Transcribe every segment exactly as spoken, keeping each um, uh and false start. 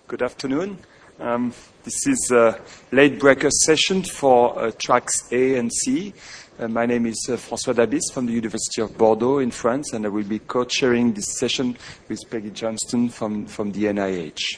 Good afternoon. Um, this is a late breaker session for uh, tracks A and C. Uh, my name is uh, François Dabis from the University of Bordeaux in France, and I will be co-chairing this session with Peggy Johnston from, from the N I H.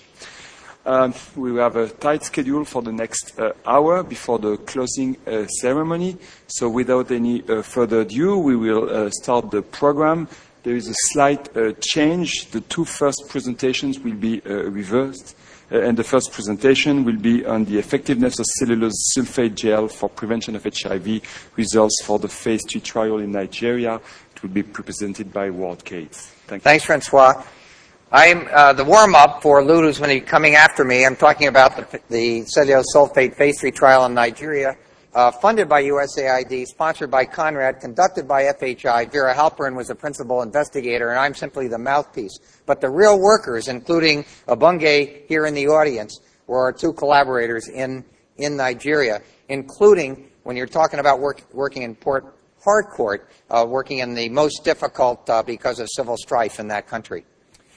Um, we will have a tight schedule for the next uh, hour before the closing uh, ceremony. So without any uh, further ado, we will uh, start the program. There is a slight uh, change. The two first presentations will be uh, reversed. Uh, and the first presentation will be on the effectiveness of cellulose sulfate gel for prevention of H I V results for the phase three trial in Nigeria. It will be presented by Ward Cates. Thank you. Thanks, Francois. I'm uh, the warm-up for Lou, who's going to be coming after me. I'm talking about the, the cellulose sulfate phase three trial in Nigeria, uh, funded by U S A I D, sponsored by Conrad, conducted by F H I. Vera Halperin was the principal investigator, and I'm simply the mouthpiece. But the real workers, including Abunge here in the audience, were our two collaborators in, in Nigeria, including, when you're talking about work, working in Port Harcourt, uh, working in the most difficult uh, because of civil strife in that country.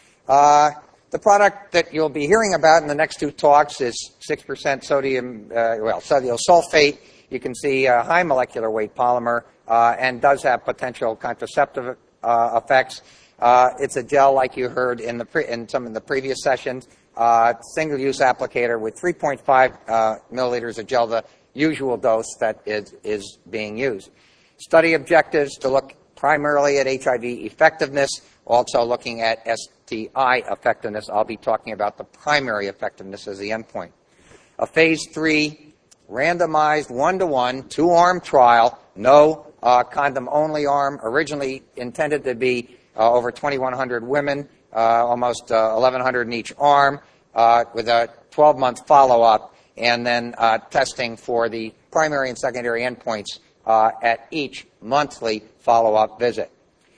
Uh, the product that you'll be hearing about in the next two talks is six percent sodium, uh, well, cellulose sulfate. You can see a high molecular weight polymer uh, and does have potential contraceptive uh, effects. Uh, it's a gel, like you heard in, the pre- in some of the previous sessions, uh, single-use applicator with three point five uh, milliliters of gel, the usual dose that is, is being used. Study objectives to look primarily at H I V effectiveness, also looking at S T I effectiveness. I'll be talking about the primary effectiveness as the endpoint. A phase three randomized one-to-one, two-arm trial, no uh, condom-only arm, originally intended to be uh, over twenty-one hundred women, uh, almost uh, eleven hundred in each arm, uh, with a twelve-month follow-up, and then uh, testing for the primary and secondary endpoints uh, at each monthly follow-up visit.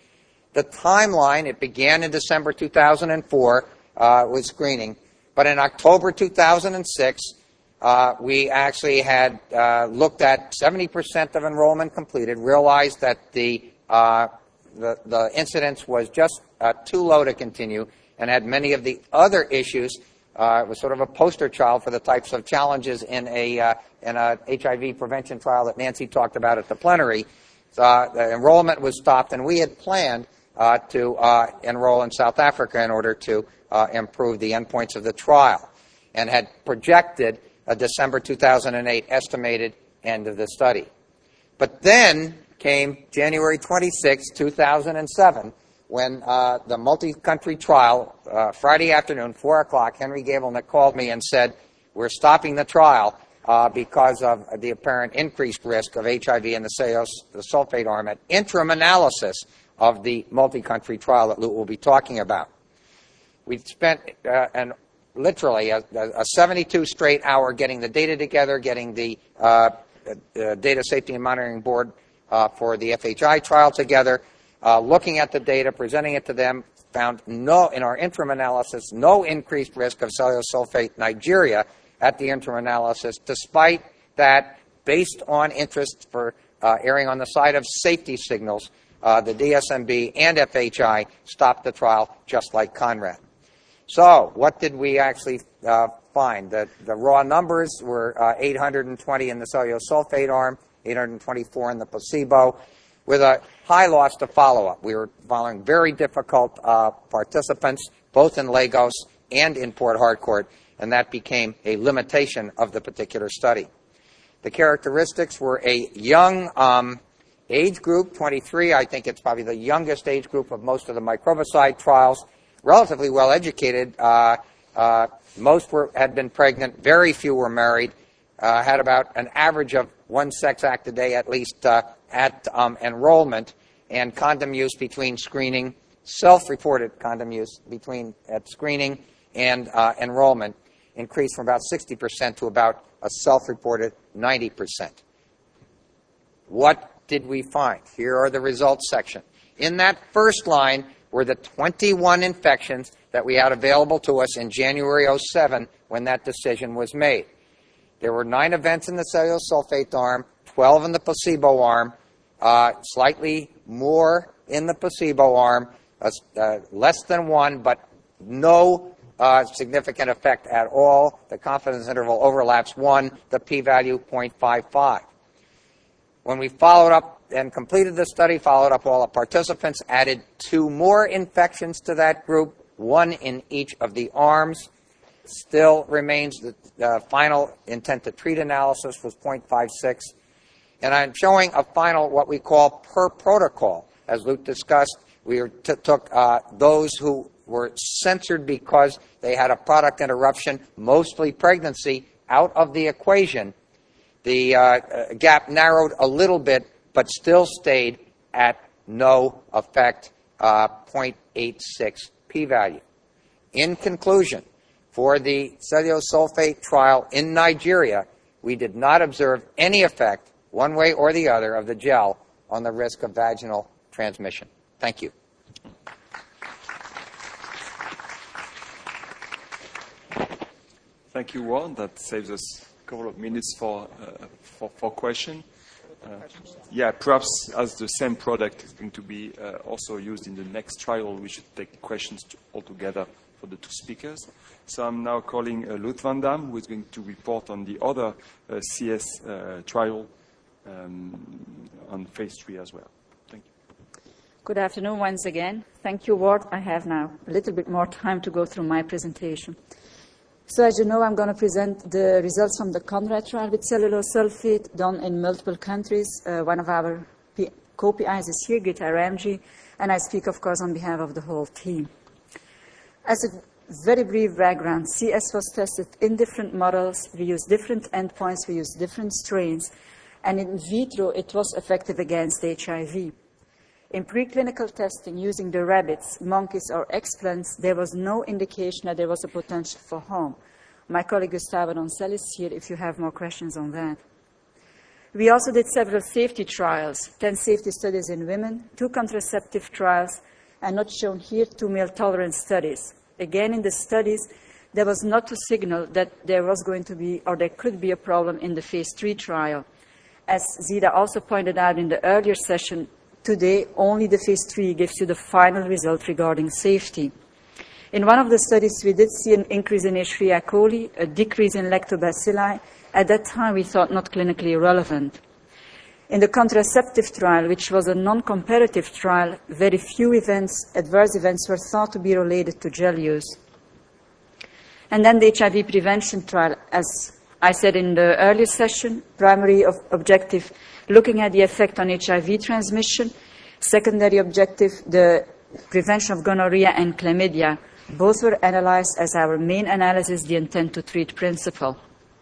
The timeline, it began in December two thousand four uh, with screening, but in October two thousand six, uh, we actually had uh, looked at seventy percent of enrollment completed, realized that the, uh, the, the incidence was just uh, too low to continue, and had many of the other issues. Uh, it was sort of a poster child for the types of challenges in a, uh, in a H I V prevention trial that Nancy talked about at the plenary. Uh, the enrollment was stopped, and we had planned Uh, to uh, enroll in South Africa in order to uh, improve the endpoints of the trial, and had projected a December two thousand eight estimated end of the study. But then came January twenty-sixth, two thousand seven, when uh, the multi-country trial, uh, Friday afternoon, four o'clock, Henry Gabelnick called me and said, we're stopping the trial uh, because of the apparent increased risk of H I V in the cellulose sulfate arm at interim analysis of the multi-country trial that Lou will be talking about. We spent uh, an, literally a, a seventy-two straight hour getting the data together, getting the uh, uh, Data Safety and Monitoring Board uh, for the F H I trial together, uh, looking at the data, presenting it to them, found no, in our interim analysis, no increased risk of cellulose sulfate Nigeria at the interim analysis, despite that, based on interest for uh, erring on the side of safety signals, Uh, the D S M B and F H I stopped the trial just like Conrad. So what did we actually uh, find? The, the raw numbers were uh, eight hundred twenty in the cellulose sulfate arm, eight hundred twenty-four in the placebo, with a high loss to follow-up. We were following very difficult uh, participants, both in Lagos and in Port Harcourt, and that became a limitation of the particular study. The characteristics were a young um, age group, twenty-three. I think it's probably the youngest age group of most of the microbicide trials. Relatively well educated. Uh, uh, most were, had been pregnant. Very few were married. Uh, had about an average of one sex act a day at least uh, at um, enrollment, and condom use between screening, self-reported condom use between at screening and uh, enrollment increased from about sixty percent to about a self-reported ninety percent. What did we find? Here are the results section. In that first line were the twenty-one infections that we had available to us in January oh seven when that decision was made. There were nine events in the cellulose sulfate arm, twelve in the placebo arm, uh, slightly more in the placebo arm, uh, uh, less than one, but no uh, significant effect at all. The confidence interval overlaps one, the p-value zero point five five. When we followed up and completed the study, followed up all the participants, added two more infections to that group, one in each of the arms, still remains the uh, final intent to treat analysis was zero point five six. And I'm showing a final, what we call per protocol. As Luke discussed, we t took uh, those who were censored because they had a product interruption, mostly pregnancy, out of the equation. The uh, gap narrowed a little bit, but still stayed at no effect, uh, zero point eight six p-value. In conclusion, for the cellulose-sulfate trial in Nigeria, we did not observe any effect, one way or the other, of the gel on the risk of vaginal transmission. Thank you. Thank you, Warren. That saves us a couple of minutes for uh, for, for question. Uh, yeah, perhaps as the same product is going to be uh, also used in the next trial, we should take questions to, all together for the two speakers. So I'm now calling uh, Lutz van Dam, who is going to report on the other uh, C S uh, trial um, on phase three as well. Thank you. Good afternoon once again. Thank you, Ward. I have now a little bit more time to go through my presentation. So as you know, I'm going to present the results from the CONRAD trial with cellulose sulfate done in multiple countries. Uh, one of our co-P Is is here, Gita Ramji, and I speak, of course, on behalf of the whole team. As a very brief background, C S was tested in different models. We used different endpoints. We used different strains. And in vitro, it was effective against H I V. In preclinical testing using the rabbits, monkeys, or explants, there was no indication that there was a potential for harm. My colleague Gustavo Doncel is here if you have more questions on that. We also did several safety trials, ten safety studies in women, two contraceptive trials, and not shown here, two male tolerance studies. Again, in the studies, there was not a signal that there was going to be, or there could be a problem in the phase three trial. As Zita also pointed out in the earlier session, today, only the phase three gives you the final result regarding safety. In one of the studies, we did see an increase in H. three coli, a decrease in lactobacilli. At that time, we thought not clinically relevant. In the contraceptive trial, which was a non-comparative trial, very few events, adverse events, were thought to be related to gel use. And then the H I V prevention trial, as I said in the earlier session, primary of objective, looking at the effect on H I V transmission. Secondary objective, the prevention of gonorrhea and chlamydia. Both were analyzed as our main analysis, the intent to treat principle.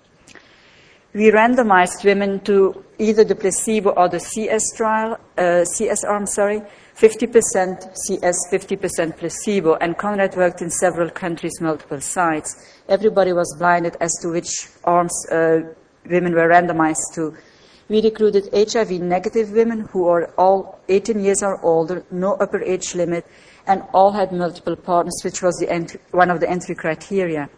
We randomized women to either the placebo or the C S trial, uh, C S arm, sorry, fifty percent C S, fifty percent placebo, and CONRAD worked in several countries, multiple sites. Everybody was blinded as to which arms uh, women were randomized to. We recruited H I V negative women who are all eighteen years or older, no upper age limit, and all had multiple partners, which was the entry, one of the entry criteria.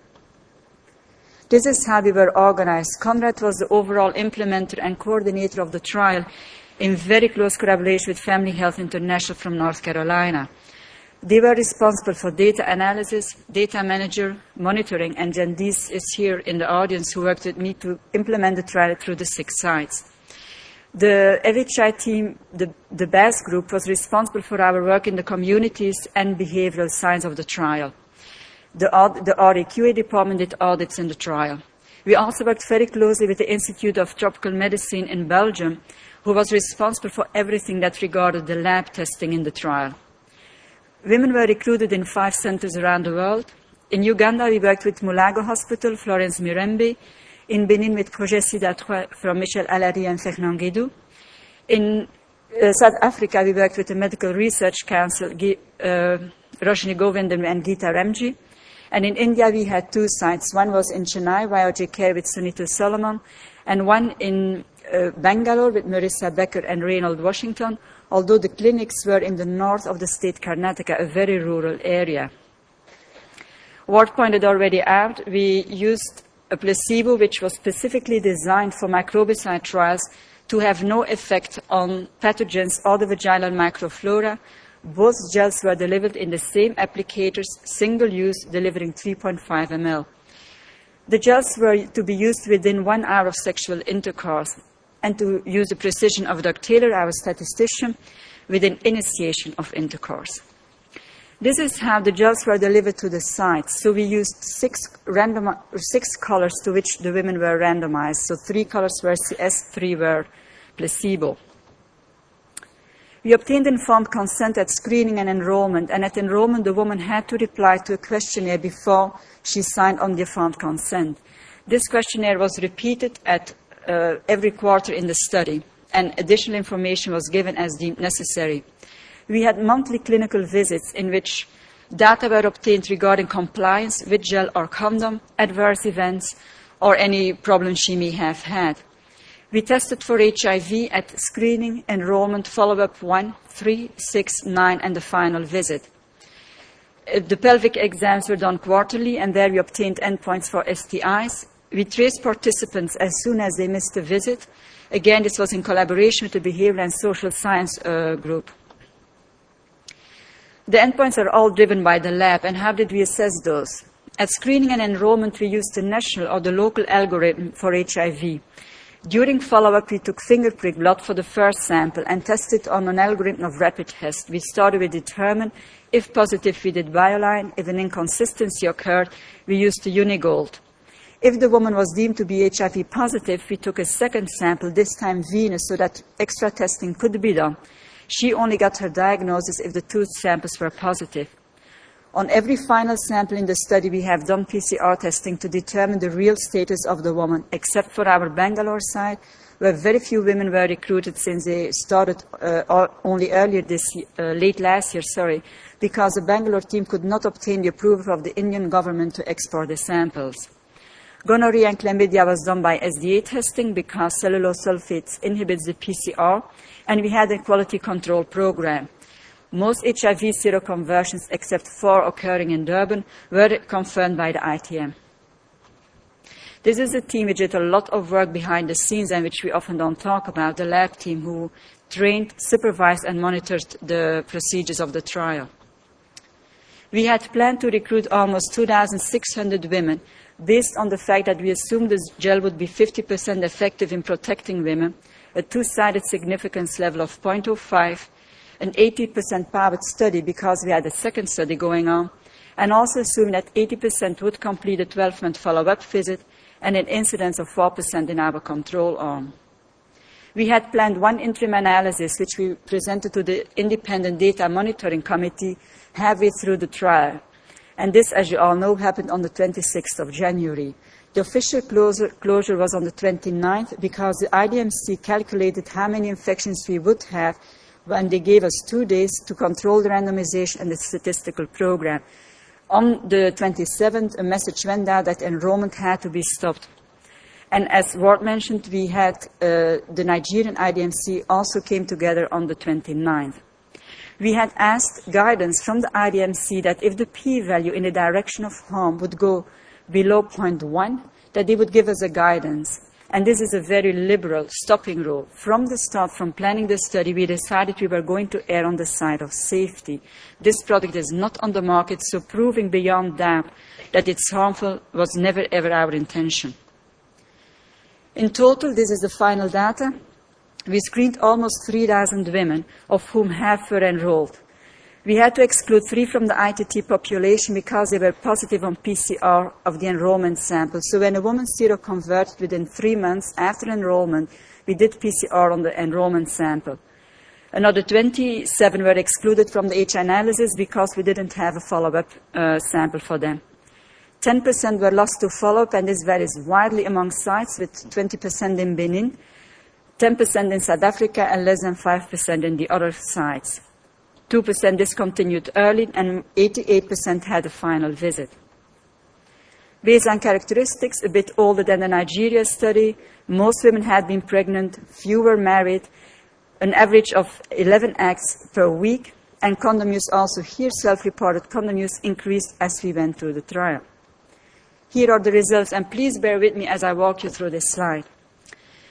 This is how we were organized. CONRAD was the overall implementer and coordinator of the trial in very close collaboration with Family Health International from North Carolina. They were responsible for data analysis, data manager, monitoring, and Jandis is here in the audience who worked with me to implement the trial through the six sites. The F H I team, the, the B A S group, was responsible for our work in the communities and behavioral science of the trial. The, the R A Q A department did audits in the trial. We also worked very closely with the Institute of Tropical Medicine in Belgium, who was responsible for everything that regarded the lab testing in the trial. Women were recruited in five centers around the world. In Uganda, we worked with Mulago Hospital, Florence Mirembe. In Benin, with Projet SIDA three from Michel Allary and Fernand Guédou. In uh, South Africa, we worked with the Medical Research Council, uh, Roshni Govindam and Gita Ramji. And in India, we had two sites. One was in Chennai, Y O J Care with Sunita Solomon, and one in uh, Bangalore with Marissa Becker and Reynold Washington, although the clinics were in the north of the state, Karnataka, a very rural area. Ward pointed already out, we used a placebo which was specifically designed for microbicide trials to have no effect on pathogens or the vaginal microflora, Both gels were delivered in the same applicators, single use, delivering three point five milliliters. The gels were to be used within one hour of sexual intercourse, and to use the precision of Doctor Taylor, our statistician, within initiation of intercourse. This is how the gels were delivered to the sites. So we used six, random, six colors to which the women were randomized. So three colors were C S, three were placebo. We obtained informed consent at screening and enrollment, and at enrollment the woman had to reply to a questionnaire before she signed on the informed consent. This questionnaire was repeated at uh, every quarter in the study, and additional information was given as deemed necessary. We had monthly clinical visits in which data were obtained regarding compliance with gel or condom, adverse events, or any problems she may have had. We tested for H I V at screening, enrollment, follow-up one, three, six, nine, and the final visit. The pelvic exams were done quarterly, and there we obtained endpoints for S T Is. We traced participants as soon as they missed a visit. Again, this was in collaboration with the behavioral and social science uh, group. The endpoints are all driven by the lab, and how did we assess those? At screening and enrollment, we used the national or the local algorithm for H I V. During follow-up, we took finger prick blood for the first sample and tested on an algorithm of rapid test. We started with determine. If positive, we did Bioline. If an inconsistency occurred, we used the Unigold. If the woman was deemed to be H I V positive, we took a second sample, this time venous, so that extra testing could be done. She only got her diagnosis if the two samples were positive. On every final sample in the study, we have done P C R testing to determine the real status of the woman, except for our Bangalore site, where very few women were recruited since they started uh, only earlier this uh, late last year, sorry, because the Bangalore team could not obtain the approval of the Indian government to export the samples. Gonorrhea and chlamydia was done by S D A testing because cellulose sulfates inhibits the P C R, and we had a quality control program. Most H I V seroconversions, except four occurring in Durban, were confirmed by the I T M. This is a team which did a lot of work behind the scenes and which we often don't talk about, the lab team who trained, supervised, and monitored the procedures of the trial. We had planned to recruit almost two thousand six hundred women based on the fact that we assumed this gel would be fifty percent effective in protecting women, a two-sided significance level of zero point zero five, an eighty percent powered study because we had a second study going on, and also assuming that eighty percent would complete a twelve-month follow-up visit and an incidence of four percent in our control arm. We had planned one interim analysis, which we presented to the Independent Data Monitoring Committee halfway through the trial. And this, as you all know, happened on the twenty-sixth of January. The official closure, closure was on the twenty-ninth because the I D M C calculated how many infections we would have when they gave us two days to control the randomization and the statistical program. On the twenty-seventh, a message went out that enrollment had to be stopped. And as Ward mentioned, we had uh, the Nigerian I D M C also came together on the twenty-ninth. We had asked guidance from the I D M C that if the p-value in the direction of harm would go below zero point one, that they would give us a guidance. And this is a very liberal stopping rule. From the start, from planning the study, we decided we were going to err on the side of safety. This product is not on the market, so proving beyond doubt that it's harmful was never ever our intention. In total, this is the final data. We screened almost three thousand women, of whom half were enrolled. We had to exclude three from the I T T population because they were positive on P C R of the enrollment sample. So when a woman seroconverted within three months after enrollment, we did P C R on the enrollment sample. Another twenty-seven were excluded from the H analysis because we didn't have a follow-up uh, sample for them. ten percent were lost to follow-up, and this varies widely among sites, with twenty percent in Benin, ten percent in South Africa, and less than five percent in the other sites. two percent discontinued early, and eighty-eight percent had a final visit. Baseline characteristics, a bit older than the Nigeria study. Most women had been pregnant, few were married, an average of eleven acts per week, and condom use also here, self-reported condom use increased as we went through the trial. Here are the results, and please bear with me as I walk you through this slide.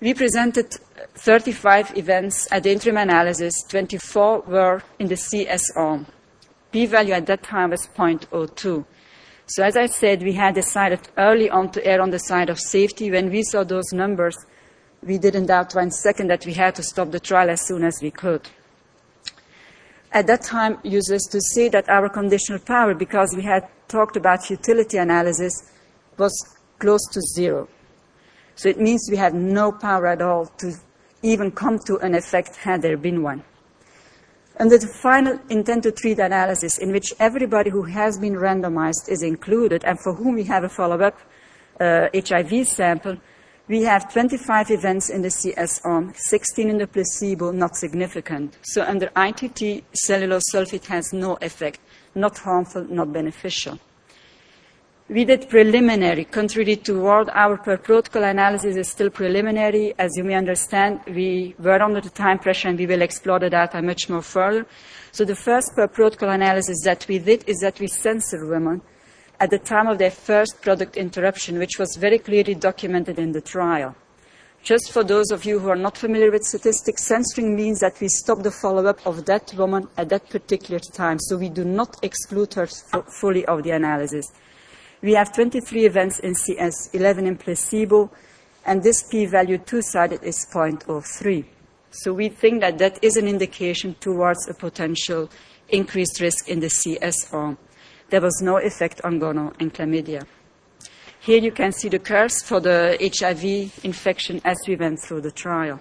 We presented thirty-five events at the interim analysis. twenty-four were in the C S arm. P-value at that time was zero point zero two. So as I said, we had decided early on to err on the side of safety. When we saw those numbers, we didn't doubt one second that we had to stop the trial as soon as we could. At that time, used to say that our conditional power, because we had talked about futility analysis, was close to zero. So it means we had no power at all to even come to an effect had there been one. Under the final intent to treat analysis, in which everybody who has been randomized is included and for whom we have a follow-up uh, H I V sample, we have twenty-five events in the C S arm, sixteen in the placebo, not significant. So under I T T, cellulose sulfate has no effect, not harmful, not beneficial. We did preliminary, contrary to what our per protocol analysis is still preliminary. As you may understand, we were under the time pressure and we will explore the data much more further. So the first per protocol analysis that we did is that we censored women at the time of their first product interruption, which was very clearly documented in the trial. Just for those of you who are not familiar with statistics, censoring means that we stop the follow-up of that woman at that particular time. So we do not exclude her fully of the analysis. We have twenty-three events in C S, eleven in placebo, and this p-value two-sided is zero point zero three. So we think that that is an indication towards a potential increased risk in the C S arm. There was no effect on gonorrhea and chlamydia. Here you can see the curves for the H I V infection as we went through the trial.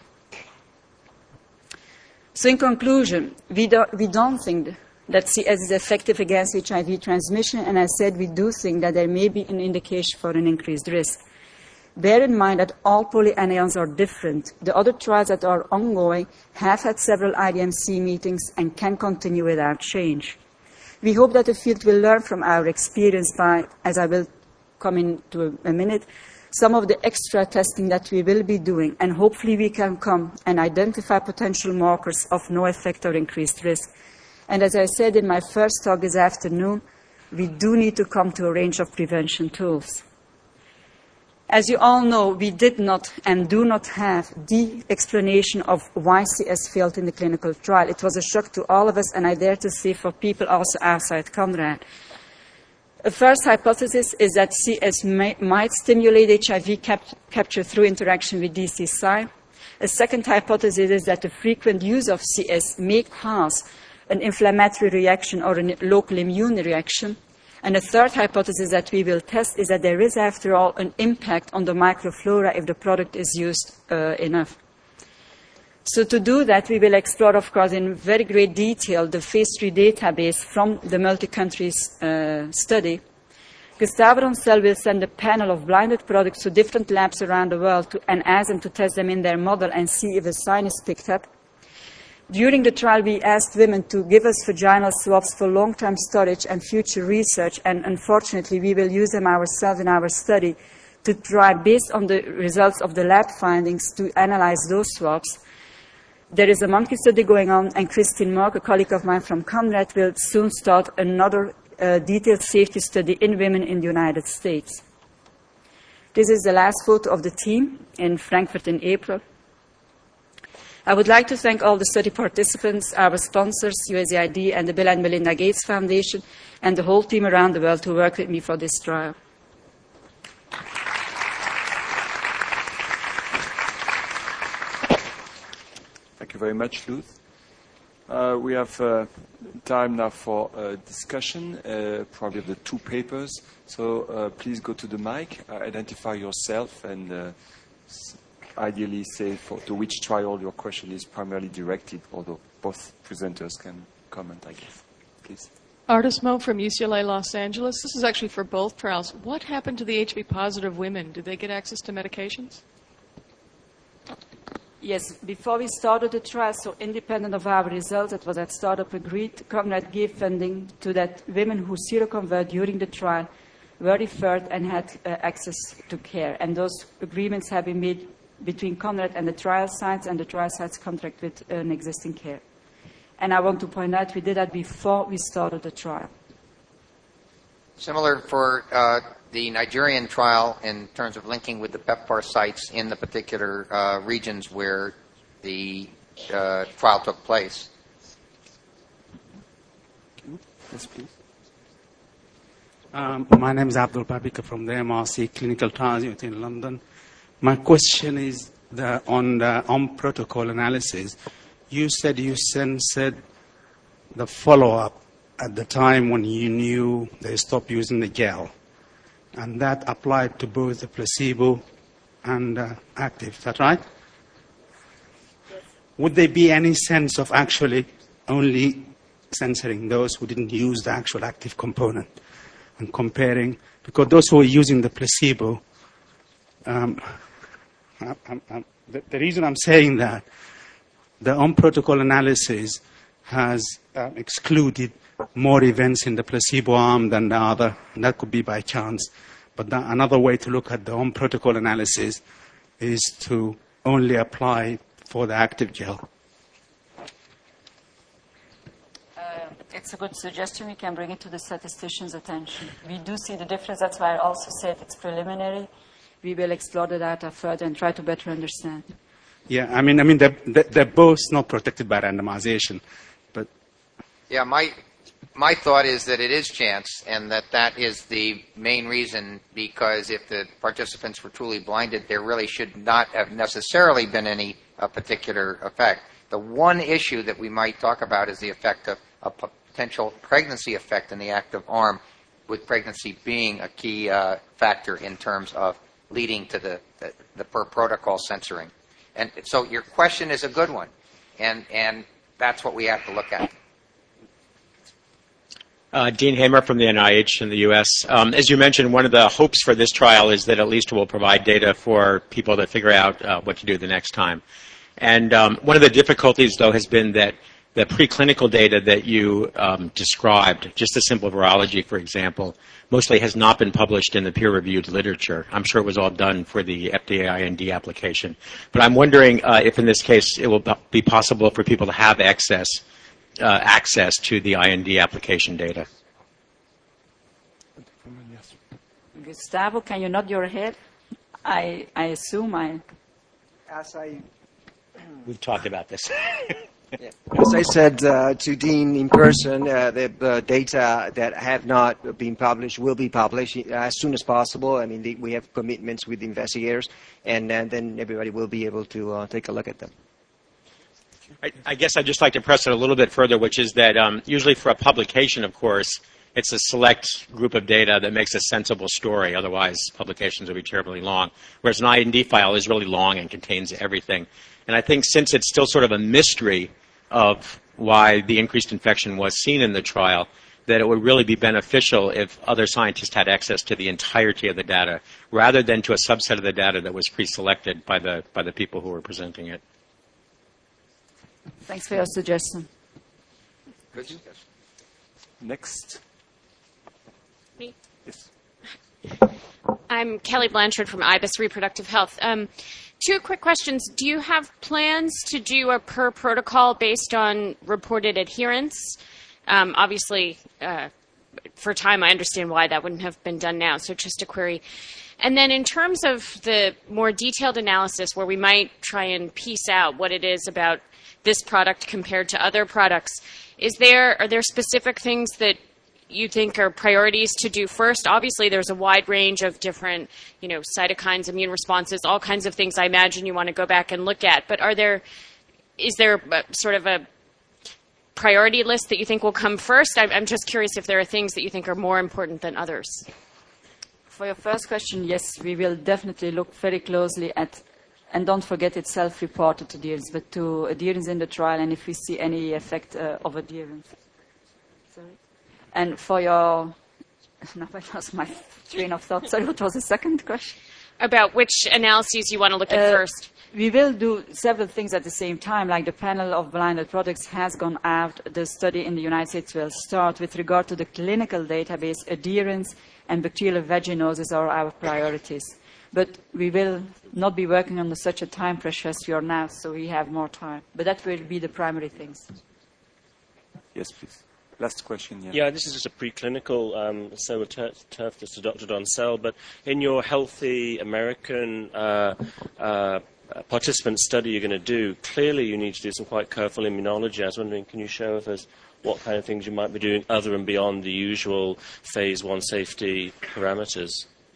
So in conclusion, we, do, we don't think that C S is effective against H I V transmission, and as I said, we do think that there may be an indication for an increased risk. Bear in mind that all polyanions are different. The other trials that are ongoing have had several I D M C meetings and can continue without change. We hope that the field will learn from our experience by, as I will come into a minute, some of the extra testing that we will be doing, and hopefully we can come and identify potential markers of no effect or increased risk. And as I said in my first talk this afternoon, we do need to come to a range of prevention tools. As you all know, we did not and do not have the explanation of why C S failed in the clinical trial. It was a shock to all of us, and I dare to say for people also outside Conrad. A first hypothesis is that C S may, might stimulate H I V cap capture through interaction with D C S I. A second hypothesis is that the frequent use of C S may cause an inflammatory reaction or a local immune reaction. And a third hypothesis that we will test is that there is, after all, an impact on the microflora if the product is used uh, enough. So to do that, we will explore, of course, in very great detail the phase three database from the multi-country uh, study. Gustavo Roncel will send a panel of blinded products to different labs around the world to, and ask them to test them in their model and see if a sign is picked up. During the trial, we asked women to give us vaginal swabs for long-term storage and future research, and unfortunately, we will use them ourselves in our study to try, based on the results of the lab findings, to analyze those swabs. There is a monkey study going on, and Christine Mark, a colleague of mine from Conrad, will soon start another uh, detailed safety study in women in the United States. This is the last photo of the team in Frankfurt in April. I would like to thank all the study participants, our sponsors, U S A I D and the Bill and Melinda Gates Foundation, and the whole team around the world who worked with me for this trial. Thank you very much, Luz. Uh, we have uh, time now for uh, discussion, uh, probably of the two papers. So uh, please go to the mic, uh, identify yourself, and uh, ideally say for, to which trial your question is primarily directed, although both presenters can comment, I guess. Please. Artis Mo from U C L A Los Angeles. This is actually for both trials. What happened to the H I V-positive women? Did they get access to medications? Yes, before we started the trial, so independent of our results, it was at startup agreed, Conrad gave funding to that women who seroconvert during the trial were referred and had uh, access to care. And those agreements have been made between Conrad and the trial sites, and the trial sites contract with an existing care. And I want to point out we did that before we started the trial. Similar for uh, the Nigerian trial in terms of linking with the PEPFAR sites in the particular uh, regions where the uh, trial took place. Yes, please. Um, my name is Abdul Babika from the M R C Clinical Trials Unit in London. My question is the, on the on protocol analysis. You said you censored the follow-up at the time when you knew they stopped using the gel, and that applied to both the placebo and uh, active. Is that right? Yes. Would there be any sense of actually only censoring those who didn't use the actual active component and comparing? Because those who are using the placebo, um, I, I, I, the, the reason I'm saying that, the on-protocol analysis has uh, excluded more events in the placebo arm than the other, and that could be by chance. But the, another way to look at the on-protocol analysis is to only apply for the active gel. Uh, it's a good suggestion. We can bring it to the statistician's attention. We do see the difference. That's why I also said it's preliminary. We will explore the data further and try to better understand. Yeah, I mean, I mean, they're, they're both not protected by randomization, but Yeah, my my thought is that it is chance, and that that is the main reason, because if the participants were truly blinded, there really should not have necessarily been any uh, particular effect. The one issue that we might talk about is the effect of a potential pregnancy effect in the active arm, with pregnancy being a key uh, factor in terms of leading to the, the, the per protocol censoring. And so your question is a good one, and, and that's what we have to look at. Uh, Dean Hamer from the N I H in the U S. Um, as you mentioned, one of the hopes for this trial is that at least it will provide data for people to figure out uh, what to do the next time. And um, one of the difficulties, though, has been that the preclinical data that you um, described, just the simple virology, for example, mostly has not been published in the peer-reviewed literature. I'm sure it was all done for the F D A I N D application. But I'm wondering uh, if in this case it will be possible for people to have access, uh, access to the I N D application data. Gustavo, can you nod your head? I, I assume I... As I, We've talked about this. as I said uh, to Dean in person, uh, the uh, data that have not been published will be published as soon as possible. I mean, the, we have commitments with the investigators, and uh, then everybody will be able to uh, take a look at them. I, I guess I'd just like to press it a little bit further, which is that um, usually for a publication, of course, it's a select group of data that makes a sensible story. Otherwise, publications would be terribly long. Whereas an I N D file is really long and contains everything. And I think since it's still sort of a mystery of why the increased infection was seen in the trial, that it would really be beneficial if other scientists had access to the entirety of the data, rather than to a subset of the data that was pre-selected by the, by the people who were presenting it. Thanks for your suggestion. Good suggestion. Next. Me? Yes. I'm Kelly Blanchard from I B I S Reproductive Health. Um, two quick questions. Do you have plans to do a per protocol based on reported adherence? Um, obviously, uh, for time, I understand why that wouldn't have been done now, so just a query. And then in terms of the more detailed analysis where we might try and piece out what it is about this product compared to other products, is there are there specific things that you think are priorities to do first? Obviously, there's a wide range of different, you know, cytokines, immune responses, all kinds of things I imagine you want to go back and look at. But are there, is there a, sort of a priority list that you think will come first? I'm, I'm just curious if there are things that you think are more important than others. For your first question, yes, we will definitely look very closely at, and don't forget it's self-reported adherence, but to adherence in the trial, and if we see any effect uh, of adherence. Sorry. And for your, now I lost my train of thought. Sorry, what was the second question? About which analyses you want to look at Uh, first. We will do several things at the same time, like the panel of blinded products has gone out. The study in the United States will start. With regard to the clinical database, adherence and bacterial vaginosis are our priorities. But we will not be working under such a time pressure as we are now, so we have more time. But that will be the primary things. Yes, please. last question. Yeah, yeah this is just a preclinical um, cellular turf, turf just to Doctor Doncel, but in your Healthy American uh, uh, participant study you're going to do, clearly you need to do some quite careful immunology. I was wondering, can you share with us what kind of things you might be doing other and beyond the usual phase one safety parameters?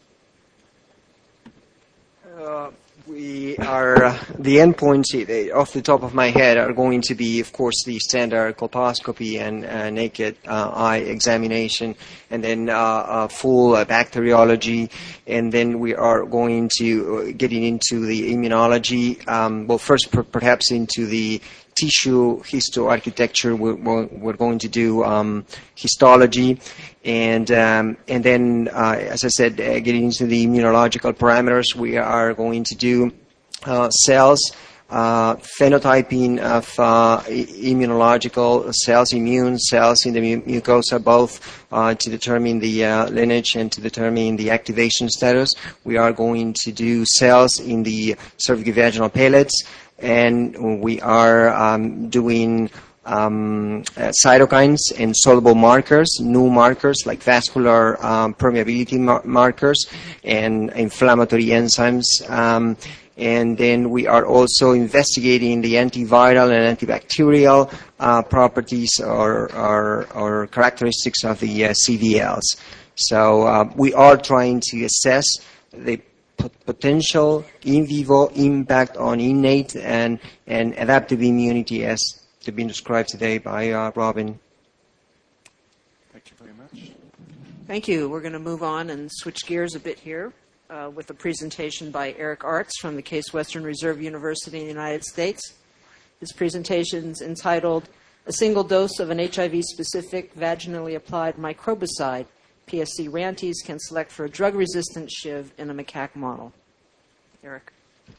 Uh, we are, uh, the endpoints, uh, off the top of my head, are going to be, of course, the standard colposcopy and uh, naked uh, eye examination, and then uh, uh, full uh, bacteriology, and then we are going to uh, getting into the immunology, um, well, first per- perhaps into the tissue histoarchitecture. We're, we're going to do um, histology, and um, and then, uh, as I said, uh, getting into the immunological parameters, we are going to do uh, cells, uh, phenotyping of uh, immunological cells, immune cells in the mu- mucosa, both uh, to determine the uh, lineage and to determine the activation status. We are going to do cells in the cervicovaginal pellets, and we are um, doing um, uh, cytokines and soluble markers, new markers like vascular um, permeability mar- markers and inflammatory enzymes. Um, and then we are also investigating the antiviral and antibacterial uh, properties or, or, or characteristics of the uh, C V Ls. So uh, we are trying to assess the potential in vivo impact on innate and, and adaptive immunity as to been described today by uh, Robin. Thank you very much. Thank you. We're going to move on and switch gears a bit here uh, with a presentation by Eric Artz from the Case Western Reserve University in the United States. His presentation is entitled A Single Dose of an H I V-Specific Vaginally Applied Microbicide, P S C Rantes Can Select for a Drug-Resistant H I V in a Macaque Model. Eric.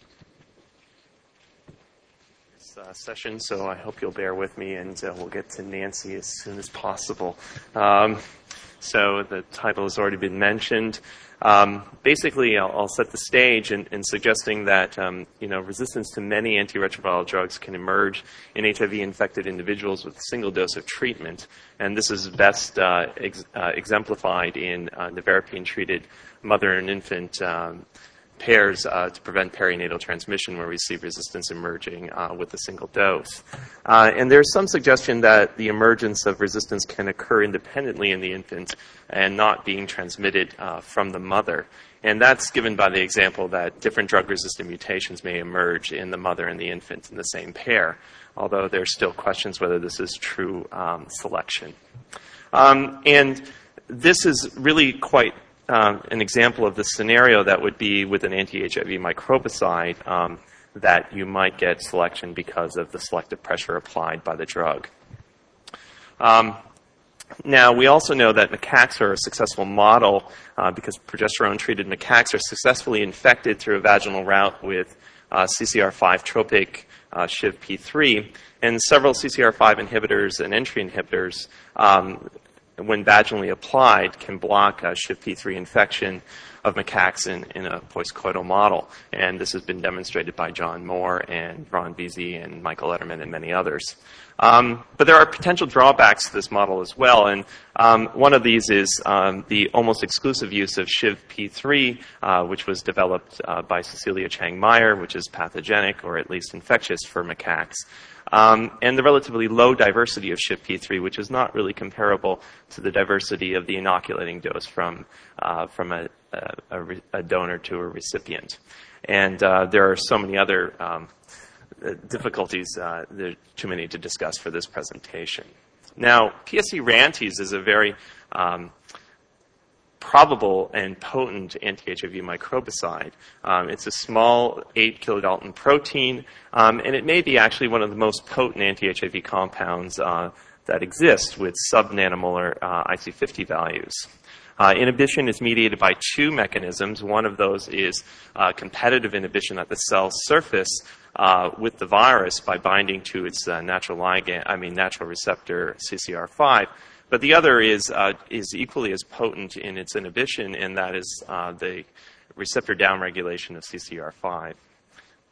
Uh, session, so I hope you'll bear with me, and uh, we'll get to Nancy as soon as possible. Um, so the title has already been mentioned. Um, basically, I'll, I'll set the stage in, in suggesting that um, you know resistance to many antiretroviral drugs can emerge in H I V-infected individuals with a single dose of treatment, and this is best uh, ex- uh, exemplified in uh, nevirapine-treated mother and infant um, pairs uh, to prevent perinatal transmission, where we see resistance emerging uh, with a single dose. Uh, and there's some suggestion that the emergence of resistance can occur independently in the infant and not being transmitted uh, from the mother. And that's given by the example that different drug-resistant mutations may emerge in the mother and the infant in the same pair, although there's still questions whether this is true um, selection. Um, and this is really quite Um, an example of the scenario that would be with an anti-H I V microbicide um, that you might get selection because of the selective pressure applied by the drug. Um, now, we also know that macaques are a successful model uh, because progesterone-treated macaques are successfully infected through a vaginal route with uh, C C R five tropic uh, H I V P three, and several C C R five inhibitors and entry inhibitors um, when vaginally applied, can block uh, H I V P three infection of macaques in, in a postcoital model. And this has been demonstrated by John Moore and Ron Veazey and Michael Letterman and many others. Um, but there are potential drawbacks to this model as well. And um, one of these is um, the almost exclusive use of H I V P three, uh, which was developed uh, by Cecilia Chang-Meyer, which is pathogenic or at least infectious for macaques. Um, and the relatively low diversity of H I V P three, which is not really comparable to the diversity of the inoculating dose from uh, from a, a, a donor to a recipient. And uh, there are so many other um, difficulties, uh, there are too many to discuss for this presentation. Now, P S C Rantes is a very um, probable and potent anti-H I V microbicide. Um, it's a small eight kilodalton protein, um, and it may be actually one of the most potent anti-H I V compounds uh, that exist with sub-nanomolar uh, I C fifty values. Uh, inhibition is mediated by two mechanisms. One of those is uh, competitive inhibition at the cell surface uh, with the virus by binding to its uh, natural ligand, I mean natural receptor C C R five. But the other is uh, is equally as potent in its inhibition, and that is uh, the receptor downregulation of C C R five.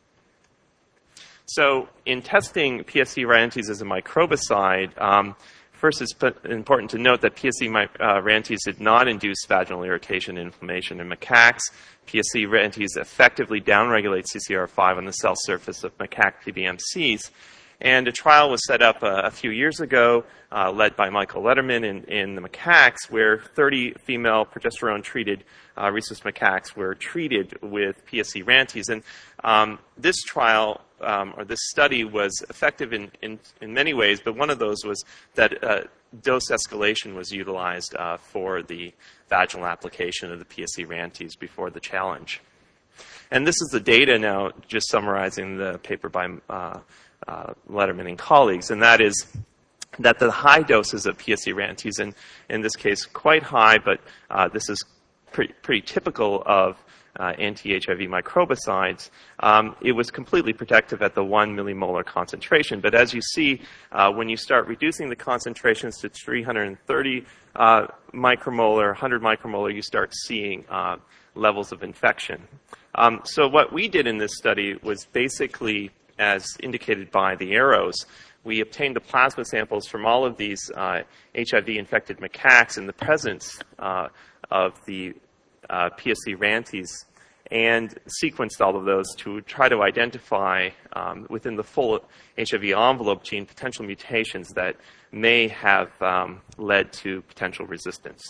So in testing P S C Rantes as a microbicide, um, First, it's important to note that P S C uh, rantes did not induce vaginal irritation and inflammation in macaques. P S C rantes effectively downregulate C C R five on the cell surface of macaque P B M Cs. And a trial was set up uh, a few years ago, uh, led by Michael Lederman in, in the macaques, where thirty female progesterone-treated uh, rhesus macaques were treated with P S C rantes. And um, this trial, um, or this study, was effective in, in, in many ways, but one of those was that uh, dose escalation was utilized uh, for the vaginal application of the P S C rantes before the challenge. And this is the data now, just summarizing the paper by uh, Uh, Lederman and colleagues, and that is that the high doses of P S C rantes, and in this case quite high, but uh, this is pretty, pretty typical of uh, anti-H I V microbicides, um, it was completely protective at the one millimolar concentration. But as you see, uh, when you start reducing the concentrations to three hundred thirty uh, micromolar, one hundred micromolar, you start seeing uh, levels of infection. Um, so what we did in this study was basically, as indicated by the arrows, we obtained the plasma samples from all of these uh, H I V-infected macaques in the presence uh, of the uh, P S C rantes and sequenced all of those to try to identify um, within the full H I V envelope gene potential mutations that may have um, led to potential resistance.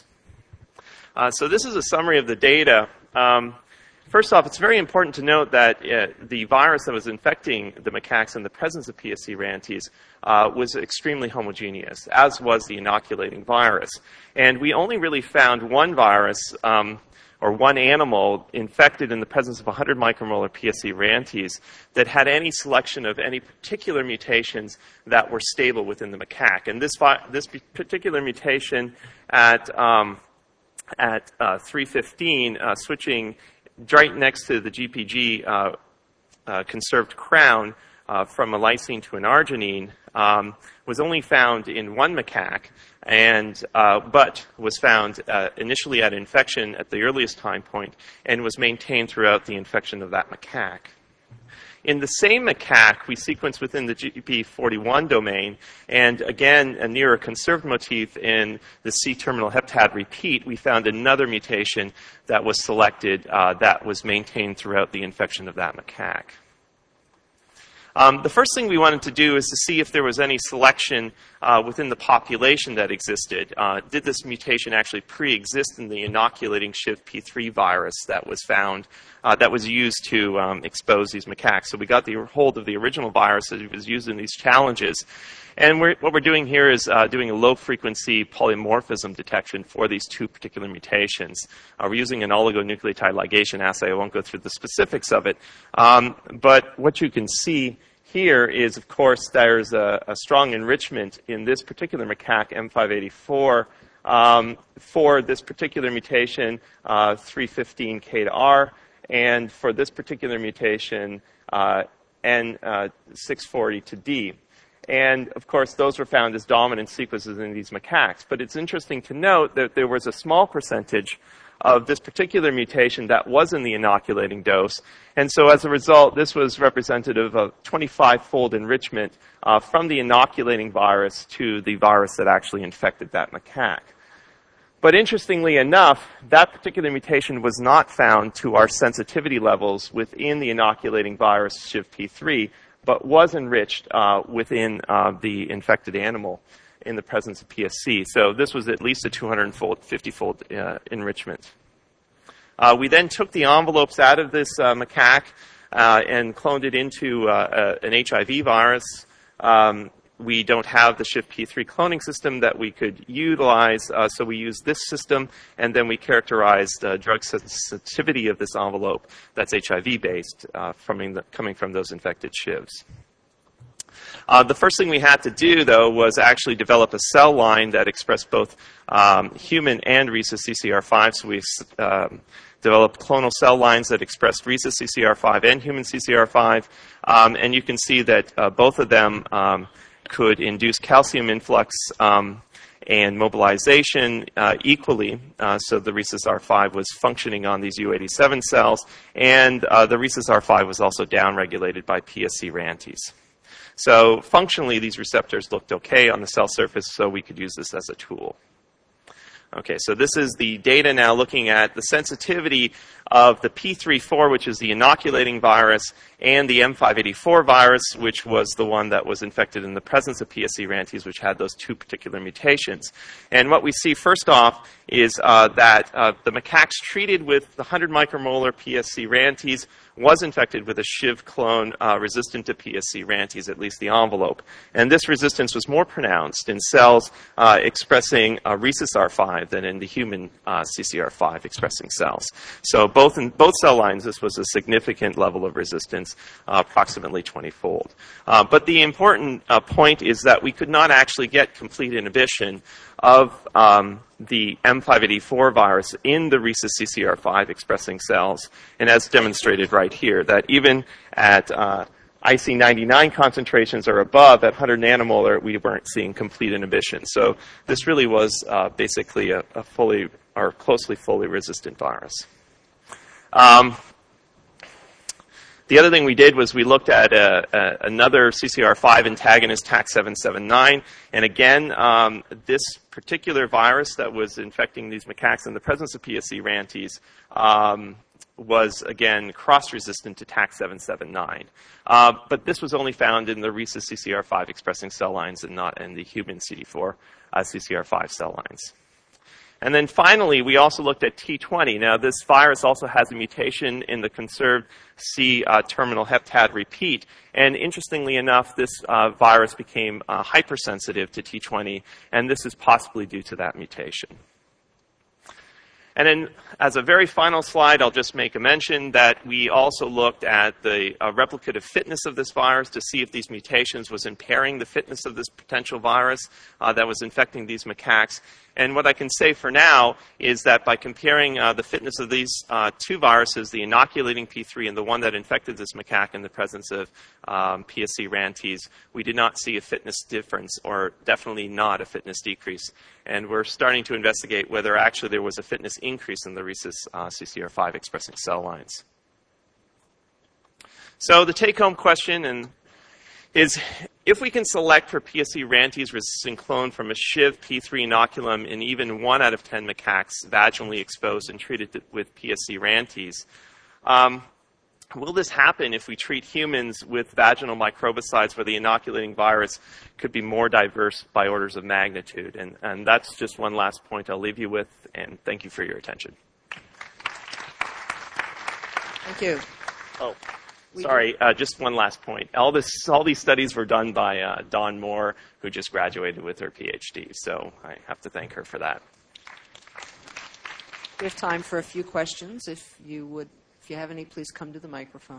Uh, so this is a summary of the data. Um, First off, it's very important to note that uh, the virus that was infecting the macaques in the presence of P S C rantes uh, was extremely homogeneous, as was the inoculating virus. And we only really found one virus, um, or one animal, infected in the presence of one hundred micromolar P S C rantes that had any selection of any particular mutations that were stable within the macaque. And this, this particular mutation at, um, at uh, three fifteen, uh, switching right next to the G P G uh, uh, conserved crown uh, from a lysine to an arginine, um, was only found in one macaque, and uh, but was found uh, initially at infection at the earliest time point and was maintained throughout the infection of that macaque. In the same macaque, we sequenced within the G P forty-one domain, and again, near a conserved motif in the C-terminal heptad repeat, we found another mutation that was selected uh, that was maintained throughout the infection of that macaque. Um, the first thing we wanted to do is to see if there was any selection uh, within the population that existed. Uh, did this mutation actually pre-exist in the inoculating S H I V P three virus that was found, uh, that was used to um, expose these macaques? So we got the hold of the original virus that was used in these challenges. And we're, what we're doing here is uh, doing a low-frequency polymorphism detection for these two particular mutations. Uh, we're using an oligonucleotide ligation assay. I won't go through the specifics of it. Um, but what you can see here is, of course, there's a, a strong enrichment in this particular macaque, M five eighty-four, um, for this particular mutation, uh, three fifteen K to R, and for this particular mutation, uh, N six forty to D. And, of course, those were found as dominant sequences in these macaques. But it's interesting to note that there was a small percentage of this particular mutation that was in the inoculating dose. And so as a result, this was representative of twenty-five-fold enrichment uh, from the inoculating virus to the virus that actually infected that macaque. But interestingly enough, that particular mutation was not found to our sensitivity levels within the inoculating virus S H I V P three, but was enriched uh, within uh, the infected animal in the presence of P S C. So this was at least a two hundred fifty-fold uh, enrichment. Uh, we then took the envelopes out of this uh, macaque uh, and cloned it into uh, a, an H I V virus. Um, we don't have the S H I V P three cloning system that we could utilize, uh, so we used this system, and then we characterized uh, drug sensitivity of this envelope that's H I V-based, uh, from the, coming from those infected S H I Vs. Uh, the first thing we had to do, though, was actually develop a cell line that expressed both um, human and rhesus C C R five. So we um, developed clonal cell lines that expressed rhesus C C R five and human C C R five. Um, and you can see that uh, both of them um, could induce calcium influx um, and mobilization uh, equally. Uh, so the rhesus R five was functioning on these U eighty-seven cells, and uh, the rhesus R five was also downregulated by P S C rantes. So functionally, these receptors looked okay on the cell surface, so we could use this as a tool. Okay, so this is the data now looking at the sensitivity of the P three four, which is the inoculating virus, and the M five eighty-four virus, which was the one that was infected in the presence of P S C rantes, which had those two particular mutations. And what we see first off is uh, that uh, the macaques treated with the one hundred micromolar P S C rantes was infected with a S H I V clone uh, resistant to P S C rantes, at least the envelope. And this resistance was more pronounced in cells uh, expressing uh, rhesus R five than in the human uh, C C R five expressing cells. So both in both cell lines, this was a significant level of resistance, uh, approximately twenty-fold. Uh, but the important uh, point is that we could not actually get complete inhibition of um, the M five eighty-four virus in the rhesus C C R five expressing cells, and as demonstrated right here, that even at uh, I C ninety-nine concentrations or above at one hundred nanomolar, we weren't seeing complete inhibition. So this really was uh, basically a, a fully or closely fully resistant virus. Um, The other thing we did was we looked at a, a, another C C R five antagonist, T A C seven seven nine. And again, um, this particular virus that was infecting these macaques in the presence of P S C rantes um, was, again, cross-resistant to T A C seven seven nine. Uh, but this was only found in the rhesus C C R five expressing cell lines and not in the human C D four uh, C C R five cell lines. And then finally, we also looked at T twenty. Now, this virus also has a mutation in the conserved C uh, terminal heptad repeat. And interestingly enough, this uh, virus became uh, hypersensitive to T twenty, and this is possibly due to that mutation. And then, as a very final slide, I'll just make a mention that we also looked at the uh, replicative fitness of this virus to see if these mutations was impairing the fitness of this potential virus uh, that was infecting these macaques. And what I can say for now is that by comparing uh, the fitness of these uh, two viruses, the inoculating P three and the one that infected this macaque in the presence of um, P S C rantes, we did not see a fitness difference, or definitely not a fitness decrease. And we're starting to investigate whether actually there was a fitness increase in the rhesus uh, C C R five expressing cell lines. So the take-home question and is, if we can select for P S C rantes resistant clone from a S H I V P three inoculum in even one out of ten macaques vaginally exposed and treated with P S C rantes, um, will this happen if we treat humans with vaginal microbicides where the inoculating virus could be more diverse by orders of magnitude? And, and that's just one last point I'll leave you with, and thank you for your attention. Thank you. Oh. Sorry, uh, just one last point. All this, all these studies were done by uh, Dawn Moore, who just graduated with her P H D. So I have to thank her for that. We have time for a few questions. If you would, if you have any, please come to the microphone.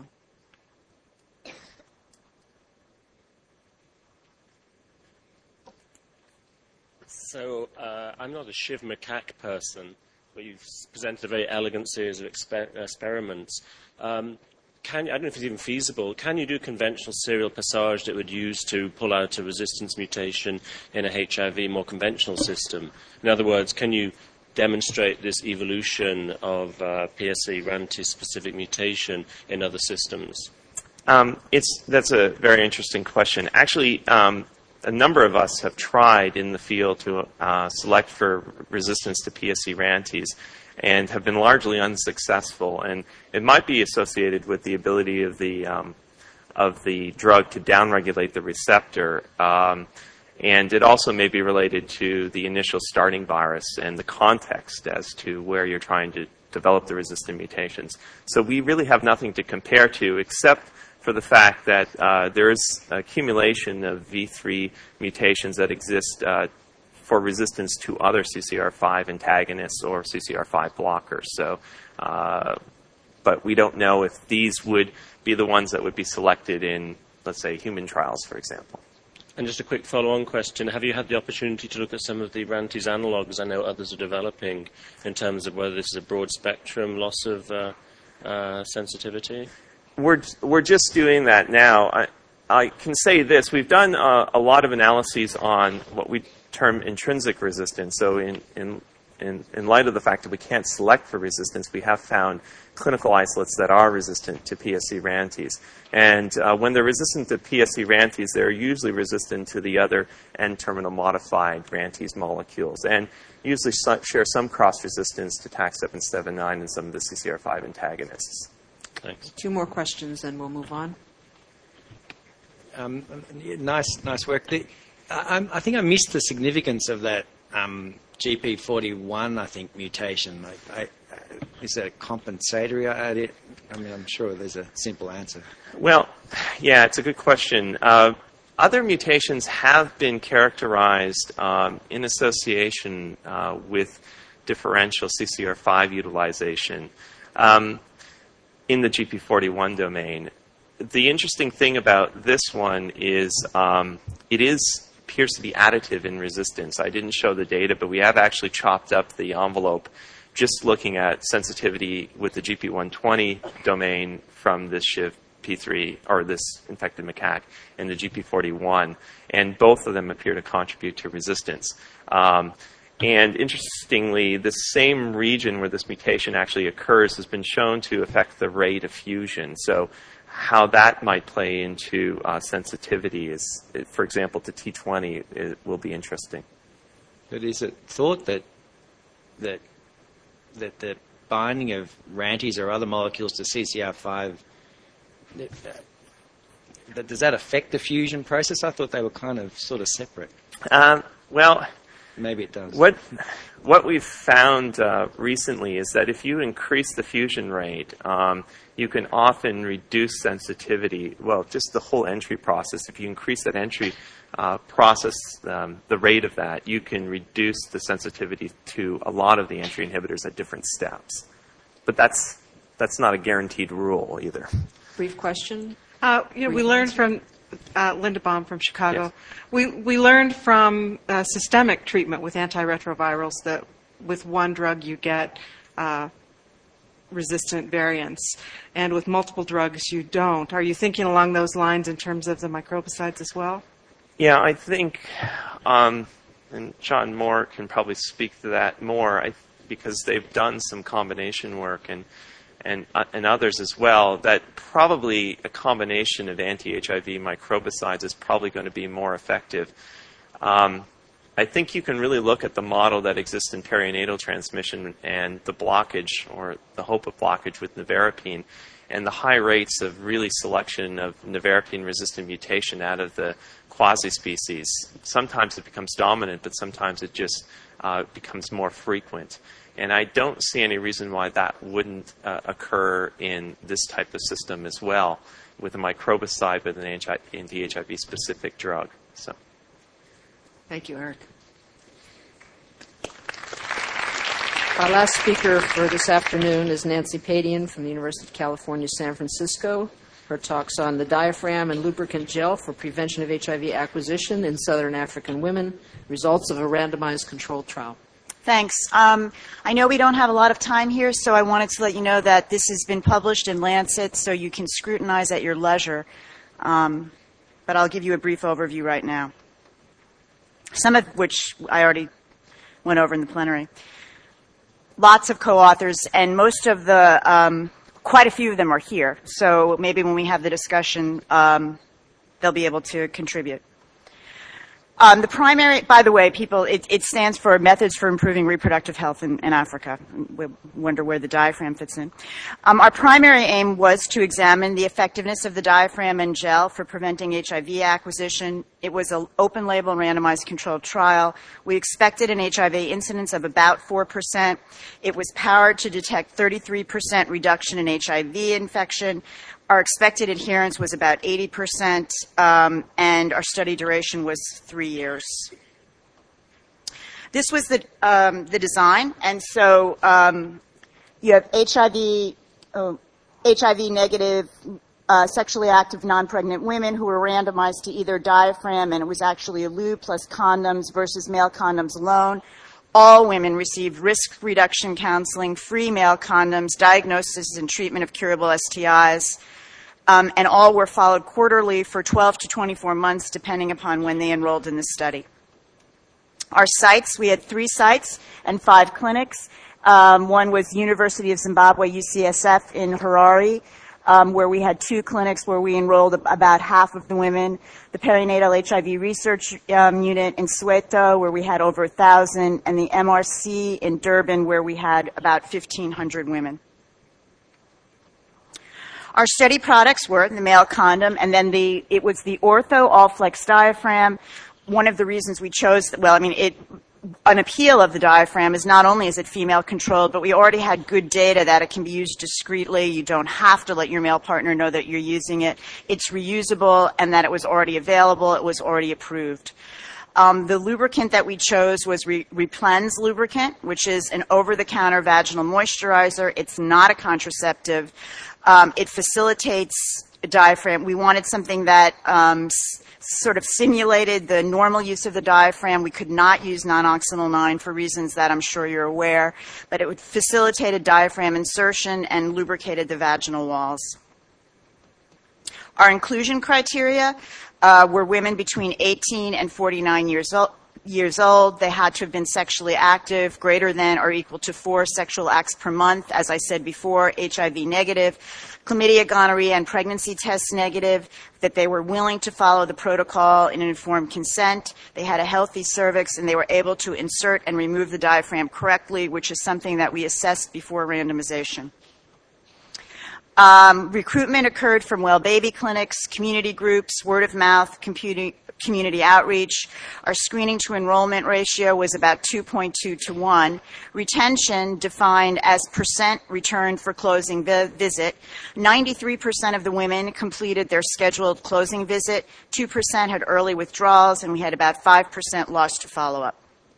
So uh, I'm not a S H I V macaque person, but you've presented a very elegant series of exper- experiments. Um, Can, I don't know if it's even feasible. Can you do conventional serial passage that would use to pull out a resistance mutation in a H I V more conventional system? In other words, can you demonstrate this evolution of uh, P S C rantes-specific mutation in other systems? Um, it's, that's a very interesting question. Actually, um, a number of us have tried in the field to uh, select for resistance to P S C rantes, and have been largely unsuccessful. And it might be associated with the ability of the um, of the drug to downregulate the receptor. Um, and it also may be related to the initial starting virus and the context as to where you're trying to develop the resistant mutations. So we really have nothing to compare to except for the fact that uh, there is accumulation of V three mutations that exist uh, for resistance to other C C R five antagonists or C C R five blockers. So, uh, but we don't know if these would be the ones that would be selected in, let's say, human trials, for example. And just a quick follow-on question. Have you had the opportunity to look at some of the rantes analogs I know others are developing in terms of whether this is a broad-spectrum loss of uh, uh, sensitivity? We're, we're just doing that now. I, I can say this. We've done uh, a lot of analyses on what we term intrinsic resistance. So in, in in, in light of the fact that we can't select for resistance, we have found clinical isolates that are resistant to P S C rantes. And uh, when they're resistant to P S C rantes, they're usually resistant to the other N-terminal modified rantes molecules, and usually share some cross-resistance to T A C seven seven nine and some of the C C R five antagonists. Thanks. Two more questions, then we'll move on. Um, nice, nice work. The, I, I think I missed the significance of that um, G P forty-one, I think, mutation. I, I, is that a compensatory? I, I mean, I'm sure there's a simple answer. Well, yeah, it's a good question. Uh, other mutations have been characterized um, in association uh, with differential C C R five utilization um, in the G P forty-one domain. The interesting thing about this one is um, it is appears to be additive in resistance. I didn't show the data, but we have actually chopped up the envelope just looking at sensitivity with the G P one twenty domain from this S H I V P three, or this infected macaque, and the G P forty-one, and both of them appear to contribute to resistance. Um, and interestingly, the same region where this mutation actually occurs has been shown to affect the rate of fusion. So how that might play into uh, sensitivity is, for example, to T twenty, it will be interesting. But is it thought that that that the binding of rantes or other molecules to C C R five, that, that, does that affect the fusion process? I thought they were kind of sort of separate. Um, well, maybe it does. What what we've found uh, recently is that if you increase the fusion rate, um, you can often reduce sensitivity. Well, just the whole entry process. If you increase that entry uh, process, um, the rate of that, you can reduce the sensitivity to a lot of the entry inhibitors at different steps. But that's that's not a guaranteed rule either. Brief question. Uh, you know, Brief we learned answer. from uh, Linda Baum from Chicago. Yes. We we learned from uh, systemic treatment with antiretrovirals that with one drug you get uh, resistant variants, and with multiple drugs you don't. Are you thinking along those lines in terms of the microbicides as well? Yeah, I think, um, and John Moore can probably speak to that more, I, because they've done some combination work and and uh, and others as well, that probably a combination of anti-H I V microbicides is probably going to be more effective. Um, I think you can really look at the model that exists in perinatal transmission and the blockage, or the hope of blockage with nevirapine, and the high rates of really selection of nevirapine-resistant mutation out of the quasi-species. Sometimes it becomes dominant, but sometimes it just uh, becomes more frequent. And I don't see any reason why that wouldn't uh, occur in this type of system as well, with a microbicide with an anti-H I V-specific drug. So. Thank you, Eric. Our last speaker for this afternoon is Nancy Padian from the University of California, San Francisco. Her talk's on the diaphragm and lubricant gel for prevention of H I V acquisition in Southern African women, results of a randomized controlled trial. Thanks. Um, I know we don't have a lot of time here, so I wanted to let you know that this has been published in Lancet, so you can scrutinize at your leisure. Um, but I'll give you a brief overview right now, some of which I already went over in the plenary. Lots of co-authors, and most of the, um, quite a few of them are here. So maybe when we have the discussion, um, they'll be able to contribute. Um, the primary, by the way, people, it, it stands for Methods for Improving Reproductive Health in, in Africa. We wonder where the diaphragm fits in. Um, our primary aim was to examine the effectiveness of the diaphragm and gel for preventing H I V acquisition. It was an open-label, randomized controlled trial. We expected an H I V incidence of about four percent. It was powered to detect thirty-three percent reduction in H I V infection. Our expected adherence was about eighty percent, um, and our study duration was three years. This was the, um, the design, and so um, you have H I V, oh, H I V negative, uh, sexually active non-pregnant women who were randomized to either diaphragm, and it was actually a lube plus condoms versus male condoms alone. All women received risk reduction counseling, free male condoms, diagnosis and treatment of curable S T Is. Um, and all were followed quarterly for twelve to twenty-four months, depending upon when they enrolled in the study. Our sites, we had three sites and five clinics. Um, one was University of Zimbabwe, U C S F in Harare, um, where we had two clinics where we enrolled about half of the women. The Perinatal H I V Research um, Unit in Soweto, where we had over one thousand, and the M R C in Durban, where we had about fifteen hundred women. Our study products were the male condom, and then the it was the Ortho All-Flex diaphragm. One of the reasons we chose, well, I mean, it, an appeal of the diaphragm is not only is it female controlled, but we already had good data that it can be used discreetly. You don't have to let your male partner know that you're using it. It's reusable, and that it was already available. It was already approved. Um, the lubricant that we chose was Re- Replens lubricant, which is an over-the-counter vaginal moisturizer. It's not a contraceptive. Um, it facilitates a diaphragm. We wanted something that um, s- sort of simulated the normal use of the diaphragm. We could not use non-oxynol nine for reasons that I'm sure you're aware, but it would facilitate a diaphragm insertion and lubricated the vaginal walls. Our inclusion criteria uh, were women between eighteen and forty-nine years old. Years old. They had to have been sexually active, greater than or equal to four sexual acts per month. As I said before, H I V negative, chlamydia, gonorrhea, and pregnancy test negative, that they were willing to follow the protocol in informed consent. They had a healthy cervix, and they were able to insert and remove the diaphragm correctly, which is something that we assessed before randomization. Um, recruitment occurred from well baby clinics, community groups, word of mouth, computing, community outreach. Our screening to enrollment ratio was about two point two to one. Retention defined as percent returned for closing vi- visit. ninety-three percent of the women completed their scheduled closing visit. two percent had early withdrawals, and we had about five percent lost to follow-up.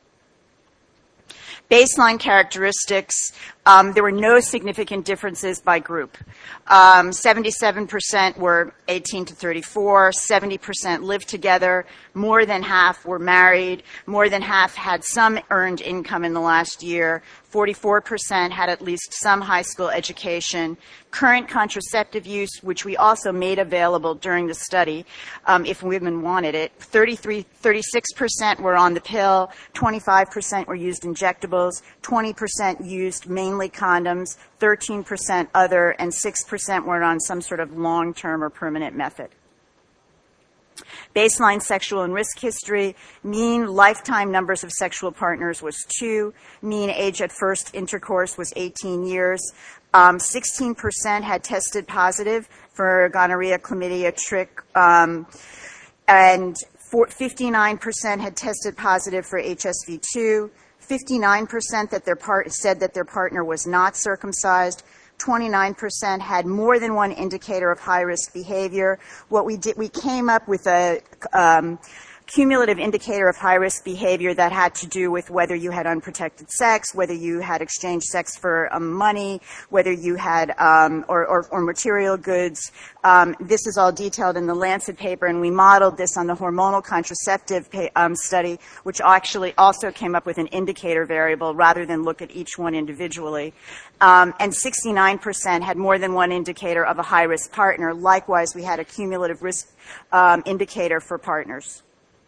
Baseline characteristics, um, there were no significant differences by group. Um, seventy-seven percent were eighteen to thirty-four, seventy percent lived together, more than half were married, more than half had some earned income in the last year, forty-four percent had at least some high school education. Current contraceptive use, which we also made available during the study um, if women wanted it, thirty-three, thirty-six percent were on the pill, twenty-five percent were used injectables, twenty percent used mainly condoms, thirteen percent other, and six percent were on some sort of long-term or permanent method. Baseline sexual and risk history, mean lifetime numbers of sexual partners was two, mean age at first intercourse was eighteen years, um, sixteen percent had tested positive for gonorrhea, chlamydia, trick, um, and fifty-nine percent had tested positive for H S V two, fifty-nine percent that their part said that their partner was not circumcised, twenty-nine percent had more than one indicator of high-risk behavior. What we did, we came up with a um, cumulative indicator of high-risk behavior that had to do with whether you had unprotected sex, whether you had exchanged sex for um, money, whether you had, um, or, or, or material goods. Um, this is all detailed in the Lancet paper, and we modeled this on the hormonal contraceptive pa- um, study, which actually also came up with an indicator variable rather than look at each one individually. Um, and sixty-nine percent had more than one indicator of a high-risk partner. Likewise, we had a cumulative risk um, indicator for partners.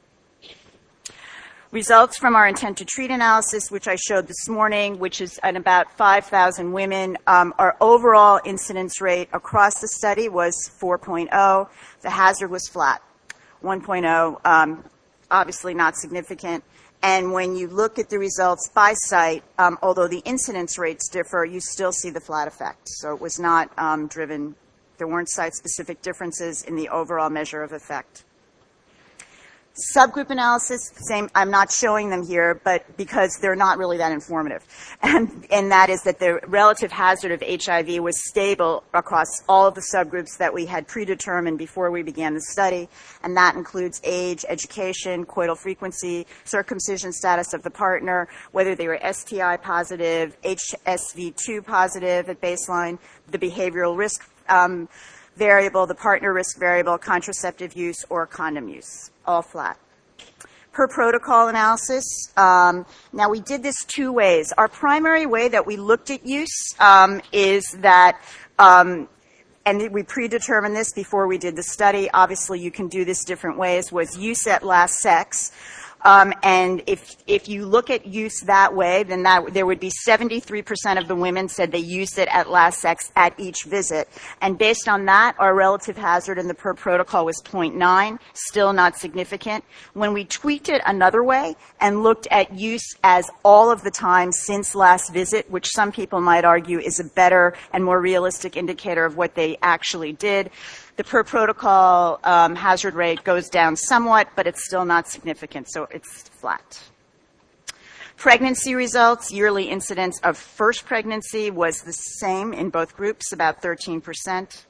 Results from our intent to treat analysis, which I showed this morning, which is at about five thousand women. Um, our overall incidence rate across the study was four point oh. The hazard was flat, one point oh, um, obviously not significant. And when you look at the results by site, um, although the incidence rates differ, you still see the flat effect. So it was not um, driven, there weren't site-specific differences in the overall measure of effect. Subgroup analysis, same, I'm not showing them here, but because they're not really that informative. And, and that is that the relative hazard of H I V was stable across all of the subgroups that we had predetermined before we began the study, and that includes age, education, coital frequency, circumcision status of the partner, whether they were S T I positive, H S V two positive at baseline, the behavioral risk um, variable, the partner risk variable, contraceptive use, or condom use. All flat. Per protocol analysis, um, now we did this two ways. Our primary way that we looked at use um, is that, um, and we predetermined this before we did the study, obviously you can do this different ways, was use at last sex. Um, and if if you look at use that way, then that there would be seventy-three percent of the women said they used it at last sex at each visit. And based on that, our relative hazard in the per protocol was zero point nine, still not significant. When we tweaked it another way and looked at use as all of the time since last visit, which some people might argue is a better and more realistic indicator of what they actually did, the per protocol um, hazard rate goes down somewhat, but it's still not significant, so it's flat. Pregnancy results, yearly incidence of first pregnancy was the same in both groups, about thirteen percent.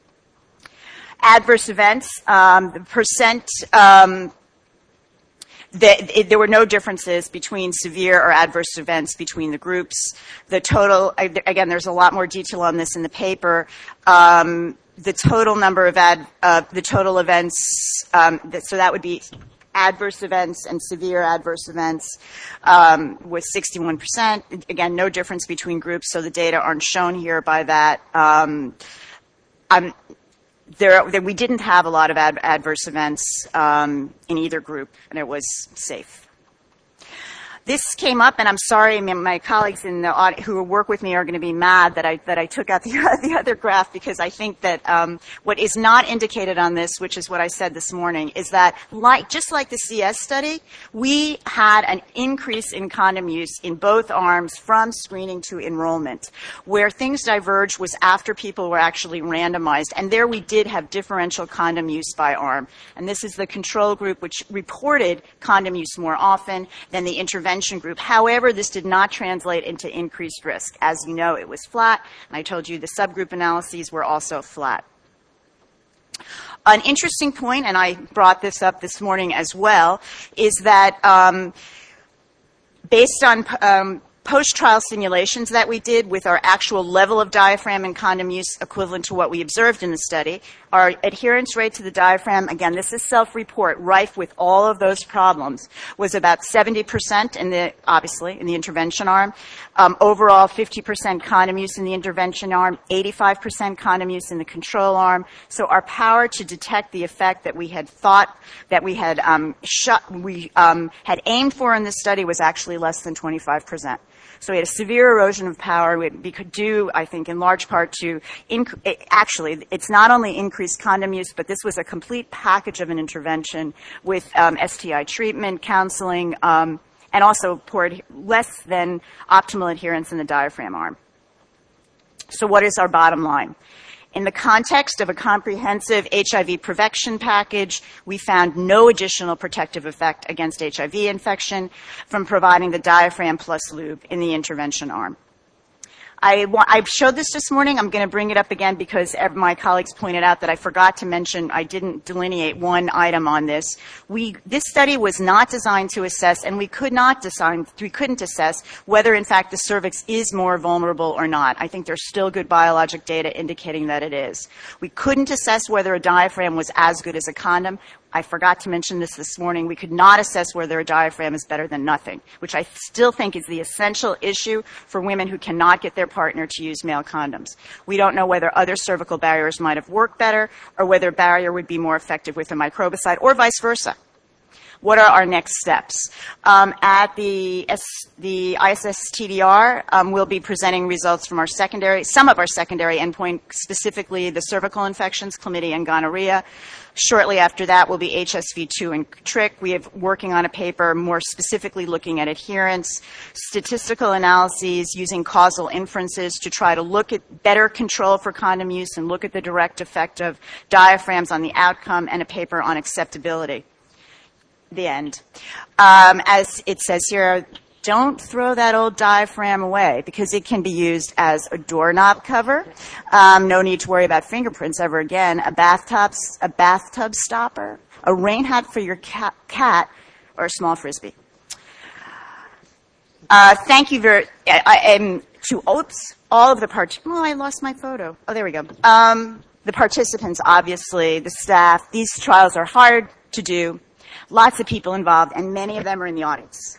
Adverse events, um, the percent, um, the, it, there were no differences between severe or adverse events between the groups. The total, again, there's a lot more detail on this in the paper. Um, the total number of ad, uh, the total events, um, that, so that would be adverse events and severe adverse events, um, was sixty-one percent. Again, no difference between groups, so the data aren't shown here by that. Um, I'm, there, there, we didn't have a lot of ad, adverse events um, in either group, and it was safe. This came up, and I'm sorry, my colleagues in the audit who work with me are going to be mad that I that I took out the, the other graph, because I think that um, what is not indicated on this, which is what I said this morning, is that like just like the C S study, we had an increase in condom use in both arms from screening to enrollment. Where things diverged was after people were actually randomized, and there we did have differential condom use by arm. And this is the control group, which reported condom use more often than the intervention group. However, this did not translate into increased risk. As you know, it was flat, and I told you the subgroup analyses were also flat. An interesting point, and I brought this up this morning as well, is that um, based on um, post-trial simulations that we did with our actual level of diaphragm and condom use equivalent to what we observed in the study, our adherence rate to the diaphragm, again, this is self-report, rife with all of those problems, was about seventy percent in the, obviously, in the intervention arm. Um, overall, fifty percent condom use in the intervention arm, eighty-five percent condom use in the control arm. So our power to detect the effect that we had thought, that we had um, shut, we um, had aimed for in this study was actually less than twenty-five percent. So we had a severe erosion of power. We could do, I think, in large part to, inc- actually, it's not only increased condom use, but this was a complete package of an intervention with um, S T I treatment, counseling, um, and also poor, less than optimal adherence in the diaphragm arm. So what is our bottom line? In the context of a comprehensive H I V prevention package, we found no additional protective effect against H I V infection from providing the diaphragm plus lube in the intervention arm. I, wa- I showed this this morning. I'm going to bring it up again because my colleagues pointed out that I forgot to mention, I didn't delineate one item on this. We, this study was not designed to assess, and we could not design, we couldn't assess whether, in fact, the cervix is more vulnerable or not. I think there's still good biologic data indicating that it is. We couldn't assess whether a diaphragm was as good as a condom. I forgot to mention this this morning. We could not assess whether a diaphragm is better than nothing, which I still think is the essential issue for women who cannot get their partner to use male condoms. We don't know whether other cervical barriers might have worked better or whether a barrier would be more effective with a microbicide or vice versa. What are our next steps? Um, at the, S, the I S S T D R, um, we'll be presenting results from our secondary, some of our secondary endpoint, specifically the cervical infections, chlamydia and gonorrhea. Shortly after that will be H S V two and trick. We are working on a paper more specifically looking at adherence, statistical analyses using causal inferences to try to look at better control for condom use and look at the direct effect of diaphragms on the outcome, and a paper on acceptability. The end. Um, as it says here, don't throw that old diaphragm away because it can be used as a doorknob cover. Um, no need to worry about fingerprints ever again. A bathtub, a bathtub stopper, a rain hat for your cat, cat or a small frisbee. Uh, thank you very. I am to oops all of the part. Oh, I lost my photo. Oh, there we go. Um, the participants, obviously, the staff. These trials are hard to do. Lots of people involved, and many of them are in the audience.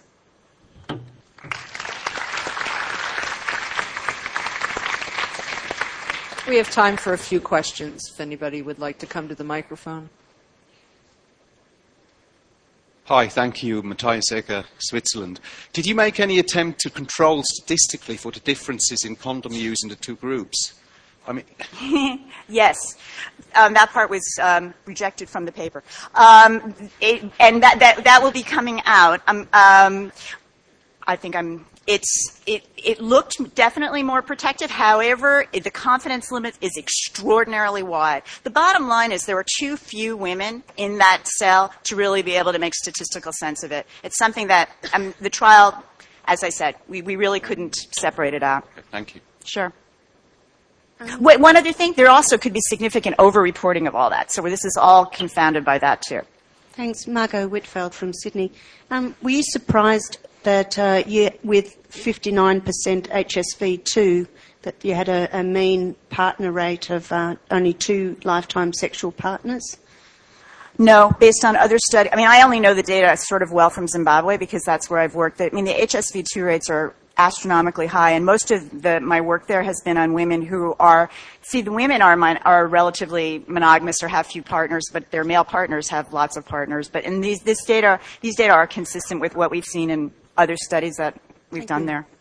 We have time for a few questions, if anybody would like to come to the microphone. Hi, thank you. Matthias Egger, Switzerland. Did you make any attempt to control statistically for the differences in condom use in the two groups? I mean, yes, um, that part was um, rejected from the paper, um, it, and that, that that will be coming out. Um, um, I think I'm. It's it it looked definitely more protective. However, it, the confidence limit is extraordinarily wide. The bottom line is there were too few women in that cell to really be able to make statistical sense of it. It's something that um, the trial, as I said, we, we really couldn't separate it out. Okay, thank you. Sure. Um, Wait, one other thing, there also could be significant over-reporting of all that. So this is all confounded by that too. Thanks, Margot Whitfeld from Sydney. Um, were you surprised that uh, you, with fifty-nine percent H S V two, that you had a, a mean partner rate of uh, only two lifetime sexual partners? No, based on other studies. I mean, I only know the data sort of well from Zimbabwe because that's where I've worked. I mean, the H S V two rates are astronomically high, and most of the, my work there has been on women who are, see, the women are, are relatively monogamous or have few partners, but their male partners have lots of partners. But in these, this data, these data are consistent with what we've seen in other studies that we've Thank done you. there.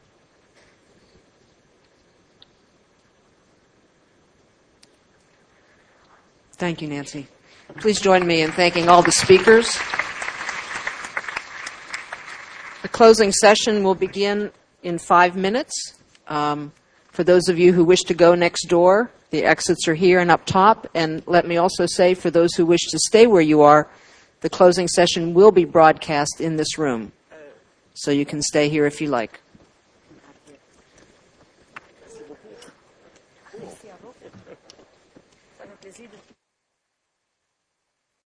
Thank you, Nancy. Please join me in thanking all the speakers. The closing session will begin in five minutes. Um, for those of you who wish to go next door, the exits are here and up top. And let me also say, for those who wish to stay where you are, the closing session will be broadcast in this room. So you can stay here if you like.